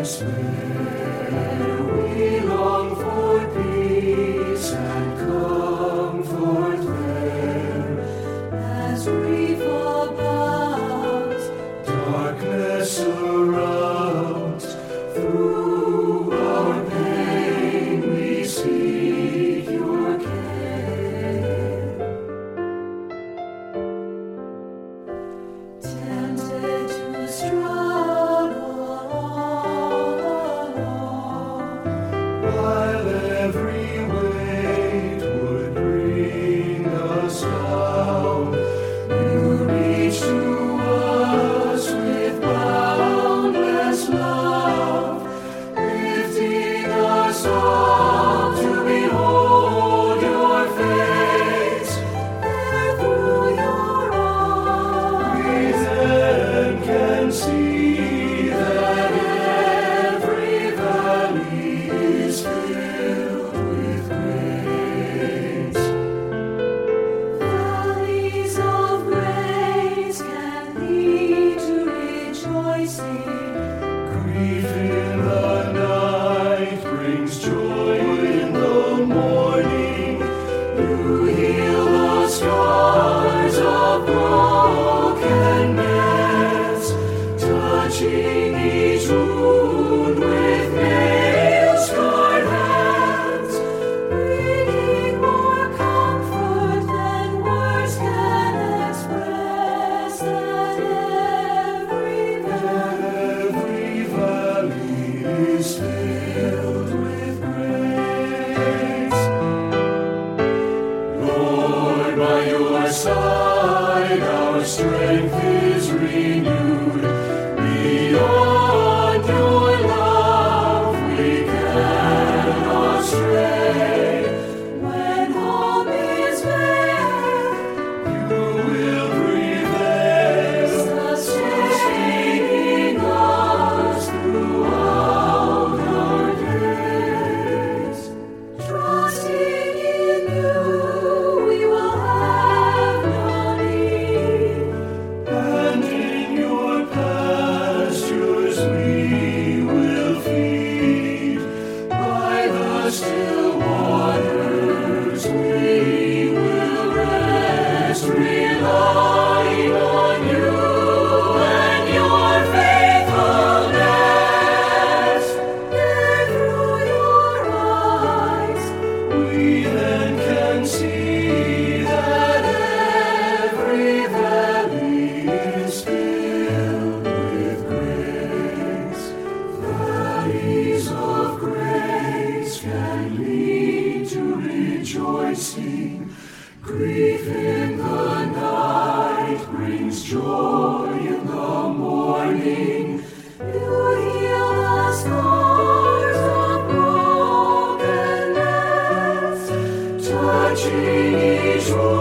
despair, we long for peace and comfort there. As grief abounds, darkness surrounds. Through our pain we seek your care. Tempted to struggle all alone, while every weight would bring us down, you reach to us with boundless love, lifting us up to behold your face. There through your arms we then can see that every valley is filled with grace. Valleys of grace can lead to rejoicing. Grief in the night brings joy in the morning. You heal the scars of brokenness, touching each wound with nail-scarred hands, bringing more comfort than words can express. That every valley is filled with grace. Lord, by your side our strength is renewed. Beyond your love we cannot stray. When home is there, you will prevail, sustaining us throughout our days. Trusting in you, we will have no need, and in your pastures we will feed. By the still waters we will rest, relying on you and your faithfulness. There through your eyes we then can see that every valley is filled with grace. Valleys of grace can lead to rejoicing. Grief in the night brings joy in the morning. You heal the scars of brokenness, touching each wound